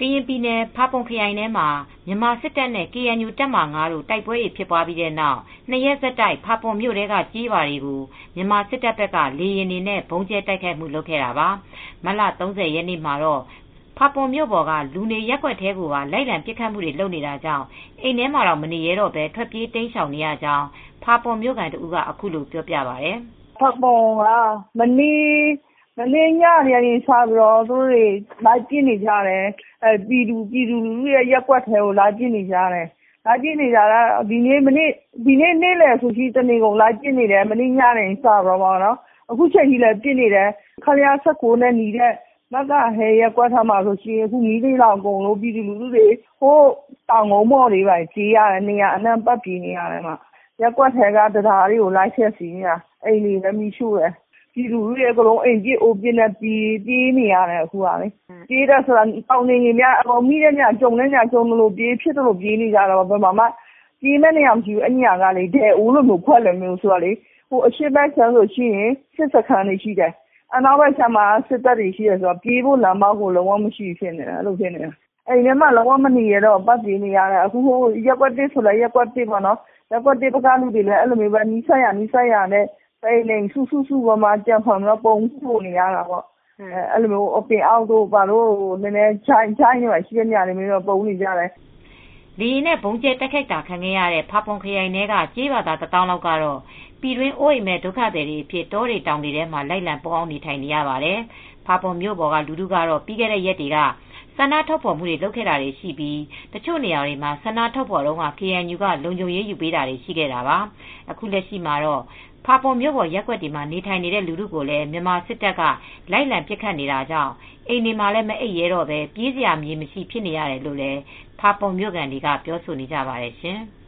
ကရင်ပြည်နယ်ဖာပွန်ခရိုင်ထဲမှာမြန်မာစစ်တပ်နဲ့ KNU တပ်မဟာ9တို့တိုက်ပွဲတွေဖြစ်ပွားပြီးတဲ့နောက်2 ရက်ဆက်တိုက်ဖာပွန်မြို့ထဲကကြေးရွာတွေကိုမြန်မာစစ်တပ်ဘက်ကလေယာဉ်တွေနဲ့ဗုံးကျဲတိုက်ခိုက်မှုလုပ်ခဲ့တာပါမတ်လ30ရက်နေ့မှာတော့ဖာပွန်မြို့ပေါ်ကလူနေရပ်ကွက်ထဲကိုပါလိုက်လံပစ်ခတ်မှုတွေလုပ်နေတာကြောင့်အိမ်ထဲမှာတော့မနေရတော့ပဲထွက်ပြေးတိမ်းရှောင်နေရကြောင်းဖာပွန်မြို့ခံတဦးကအခုလိုပြောပြပါတယ်ဖာပွန်ကမနေ့ညနေစပြီးတော့သူတို့တွေလိုက်ပစ်နေကြတယ်ပြည်သူလူထုရဲ့ရပ်ကွက်ထဲကိုလိုက်ပစ်နေကြတယ်ဒီနေ့နေ့လယ်ဆိုရှိတနေကုန်လိုက်ပစ်နေတယ်မနေ့ညနေစတော့ပေါ့နော်အခုချိန်ကြီးလည်းပစ်နေတယ်ခလျာ16နဲ့နေတဲ့မကဟဲရပ်ကွက်ထားမှာဆိုရှင်အခုမီးလေးလောင်ကုန်လို့ပြည်သူလူထုတွေဟိုတောင်ကုန်းပေါ်တွေပဲကြေးရတယ်နေရအနှံ့ပတ်ပြေးနေရတယ်မှာရပ်ကွက်ထဲကတရားတွေကိုလိုက်ဆက်စီနေတာအိမ်တွေလည်းမီးရှို့တယ်ပြည်သူတွေအကုန်လုံးအိမ်ကြီးအိုးပြင်းနဲ့ပြေးနေရတယ်အခုကလေပြေးတယ်ဆိုတာတောင်းနေကြီးများအကုန်မိတဲ့ညကြုံလို့ပြေးဖြစ်တယ်လို့ပြေးနေကြတော့ဘယ်မှာမှပြေးမဲ့နေရမရှိဘူးအညာကလေဒဲအိုးလို့မျိုးဖွက်လည်းမျိုးဆိုတော့လေဟိုအရှိတ်ဘက်ဆန်းဆိုရှိရင်စစ်စခန်းတွေရှိတယ်အနောက်ဘက်ဆန်းမှာစစ်တပ်တွေရှိတယ်ဆိုတော့ပြေးဖို့လမ်းမောက်ကိုလုံးဝမရှိဖြစ်နေတယ်အဲ့လိုဖြစ်နေတယ်အိမ်ထဲမှာလုံးဝမနေရတော့ပတ်ပြေးနေရတယ်အခုဟိုရက်ကွက်တစ်ဆိုလည်းရက်ကွက်တစ်ပေါ့နော်ရက်ကွက်တစ်ပကလူတွေလည်းအဲ့လိုမျိုးပဲနီးစပ်ရနဲ့ပိန်နေစုပေါ်မှာကြံဖန်တော့ပုံပို့နေရတာပေါ့အဲ့လိုမျိုးအပင်အောက်တို့ဘာလို့နည်းနည်းချိုင်းနေမှရှိတဲ့နေရာတွေမျိုးတော့ပုံနေကြတယ်လေယာဉ်နဲ့ဘုံကျဲတက်ခိုက်တာခံခဲ့ရတဲ့ဖာပွန်ခရိုင်ထဲကကြေးရွာသား1000လောက်ကတော့ပြည်တွင်းအိုးအိမ်မဲ့ဒုက္ခသည်တွေအဖြစ်တောတွေတောင်တွေထဲမှာလိုက်လံပေါအောင်နေထိုင်နေရပါတယ်ဖာပွန်မြို့ပေါ်ကလူထုကတော့ပြီးခဲ့တဲ့ရက်တွေကဆန္ဒထုတ်ဖော်မှုတွေလုပ်ခဲ့တာတွေရှိပြီးတချို့နေရာတွေမှာဆန္ဒထုတ်ဖော်တော့က KNU ကလုံခြုံရေးယူပေးတာတွေရှိခဲ့တာပါအခုလက်ရှိမှာတော့ဖာပွန်မြို့ပေါ်ရပ်ကွက်တွေမှာနေထိုင်နေတဲ့လူထုကိုလည်းမြန်မာစစ်တပ်ကလိုက်လံပစ်ခတ်နေတာကြောင့်အိမ်တွေမှာလည်းမအိပ်ရဲတော့ပဲပြေးစရာမြေမရှိဖြစ်နေရတယ်လို့လည်းဖာပွန်မြို့ကန်တွေကပြောဆိုနေကြပါတယ်ရှင်။